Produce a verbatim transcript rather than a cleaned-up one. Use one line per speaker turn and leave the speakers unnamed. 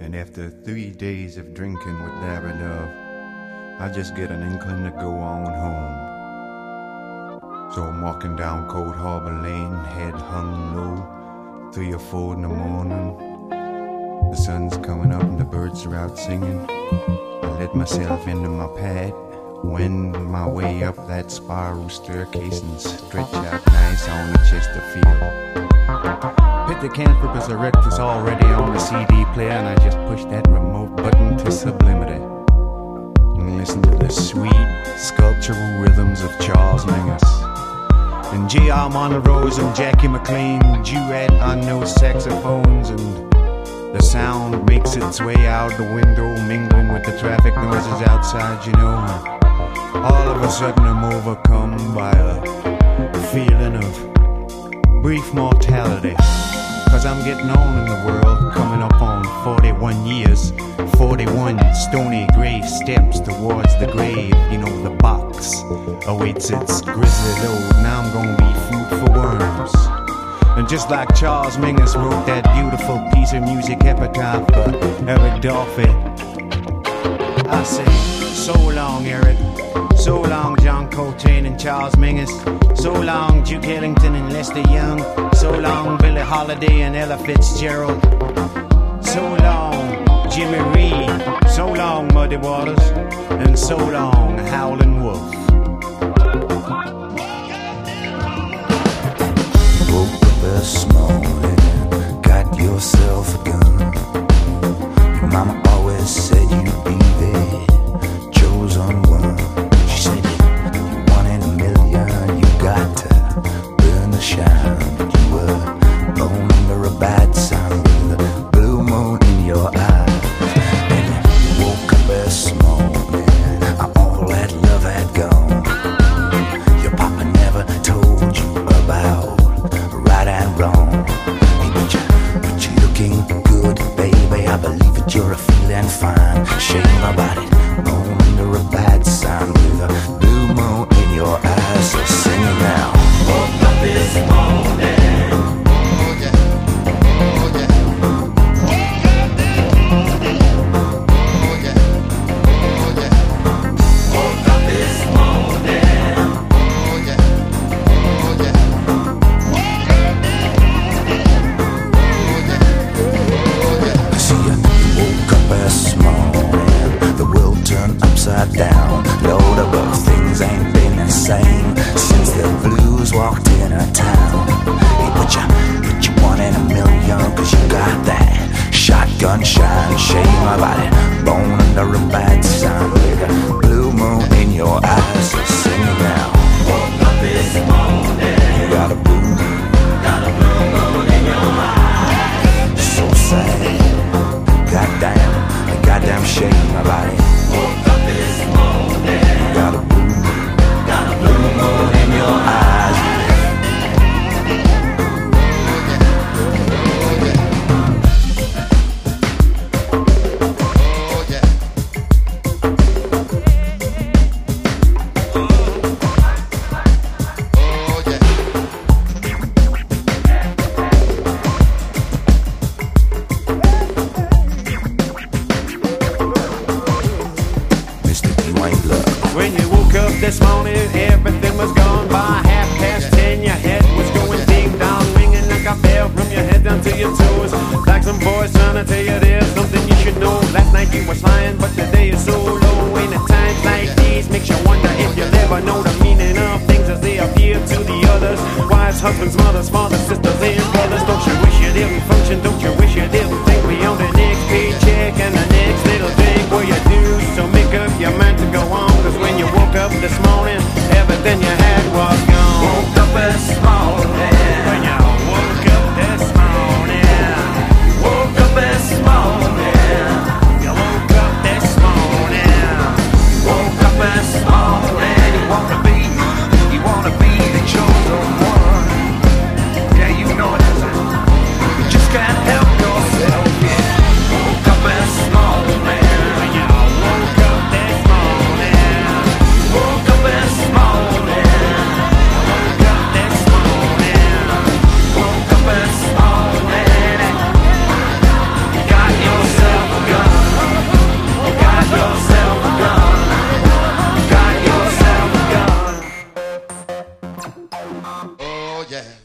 And after three days of drinking with Larry Love, I just get an inkling to go on home. So I'm walking down Cold Harbor Lane, head hung low, three or four in the morning. The sun's coming up and the birds are out singing. I let myself into my pad, wend my way up that spiral staircase and stretch out nice on the Chesterfield. Pithecanthropus erectus already on the C D player, and I just push that remote button to sublimity and listen to the sweet sculptural rhythms of Charles Mingus and G R Monrose and Jackie McLean duet on those saxophones, and the sound makes its way out the window, mingling with the traffic noises outside, you know. All of a sudden I'm overcome by a feeling of brief mortality, cause I'm getting on in the world, coming up on forty-one years, forty-one stony gray steps towards the grave. You know, the box awaits its grisly load. Now I'm gonna be food for worms. And just like Charles Mingus wrote that beautiful piece of music epitaph for Eric Dolphy, I say, so long Eric, so long John Coltrane and Charles Mingus, so long Duke Ellington and Lester Young, so long Billie Holiday and Ella Fitzgerald, so long Jimmy Reed, so long Muddy Waters, and so long Howlin' Wolf.
Woke up this morning, got yourself a gun. Your mama always said you'd be the chosen one. She said you're one in a million, you got to burn the shine. You were born under a bad sun with a blue moon in your eyes. And you woke up this morning, all that love had gone. Your papa never told you about right and wrong. Hey, but you, but you looking good, baby. I believe that you're a feeling fine. Shame about it, born under a bad sign with a blue moon in your eyes. So sing it now. Woke up this morning. Oh yeah, oh yeah. Woke up this morning. Oh yeah, oh yeah. Woke up this morning. Oh yeah, oh yeah. See ya, woke up this morning, the world turned upside down. Lord above, things ain't been the same since the blues walked in our town. Hey, but you, but you one in a million, cause you got that shotgun shine. Shame about it, born under a bad sign with a blue moon in your eyes. So sing it now. Woke up this morning, you got a blue moon, got a blue moon in your eyes. So sad, goddamn, a goddamn shame about it. Woke up this morning, you got a blue moon, got a blue moon in your eyes.
When you woke up this morning, everything was gone. By half past ten, your head was going ding dong, ringing like a bell from your head down to your toes. Like some boys trying to tell you there's something you should know. Last night you was flying, but today is so low. And at times like these makes you wonder if you'll ever know the meaning of things as they appear to the others. Wives, husbands, mothers, fathers, sisters, and brothers. Don't you wish you didn't function? Don't you wish you didn't think beyond the next paycheck and the next little thing? Well, you do, so make up your mind to go on. Cause when you woke up this morning, everything you had was gone. Woke up this morning.